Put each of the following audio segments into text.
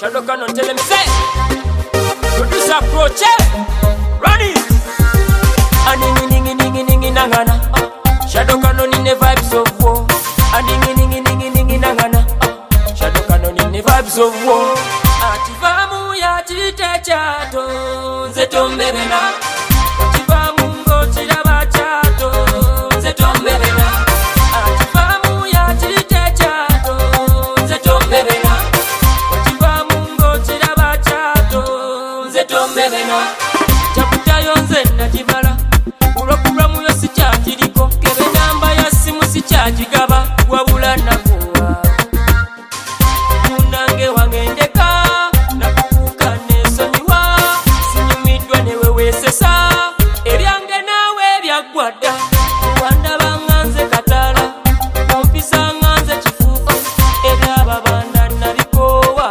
Shadow Canon, tell him say. Producer approach, run it. Ningi nangana. Shadow Canon in the vibes of war. Ningi nangana. Shadow Canon in the vibes of war. Ativamu ya tite chato zetombebena. Ativamu ngo chiraba chato zetombebena. Ativamu ya tite chato zetombebena. Ativamu ngo chiraba chato zetombebena. Chaputayo nze nakibala. Ulokubramu yo sikyakiriko. Kebe namba ya simu sikyakigaba. Wabula nakuwa munange wange ndeka. Nakukuka nesonyiwa. Sinyumidwa newe wesesa. Ebyange nawe byagwada. Wandaba nganze katala. Kompisa nganze kifuko. Ebyaba banda nabikowa.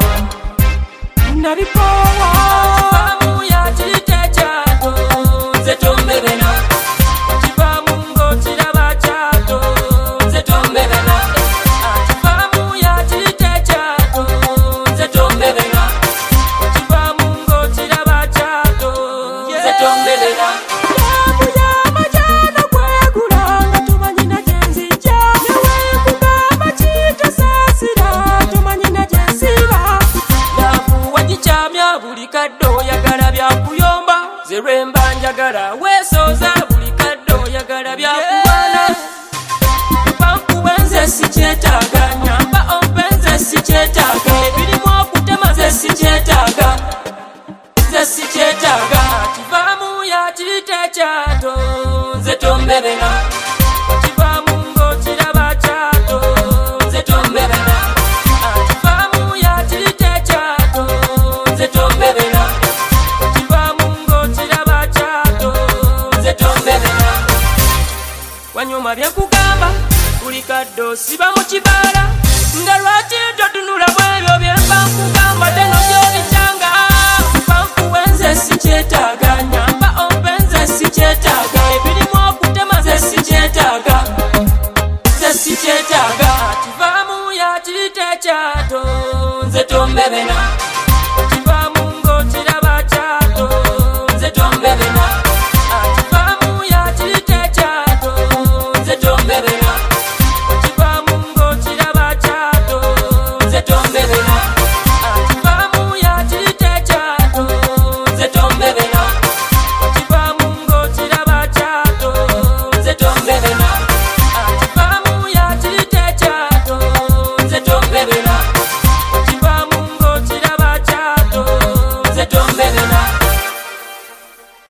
Nabikowa. Ativamu ya tite chato zetombebena. Ativamu ngo chiraba chato zetombebena. Ativamu ya tite chato zetombebena. Ativamu ngo chiraba chato zetombebena. Yakuyama jana kwegulanga tumanyina gyenzija. Newe kugamba chita sasira tumanyina gyensiba. Nakuwa gikyamya buli kadde oyagala byakuyomba. Zerwemba njagala weesoza buli kadde oyagala byakuwana. Bankuwenze sikyetaaga. Nyamba ompenze sikyetaaga. Ebirimu okutema ze sikyetaaga. Ze sikyetaaga. Ativamu ya tite chato zetombebena. Ativamu ngo chiraba chato zetombebena. Ativamu ya tite chato zetombebena. Ativamu ngo chiraba chato zetombebena. Wanyuma byekugamba buli kadde osiba mu kibala. Nga lwaki totunula bwebyo byemba nkugamba teno byobitanga. Bankuwenze sikyetaaga. Nyamba ompenze sikyetaaga. Ebirimu okutema ze sikyetaaga. Ze sikyetaaga. Ativamu ya tite chato zetombebena.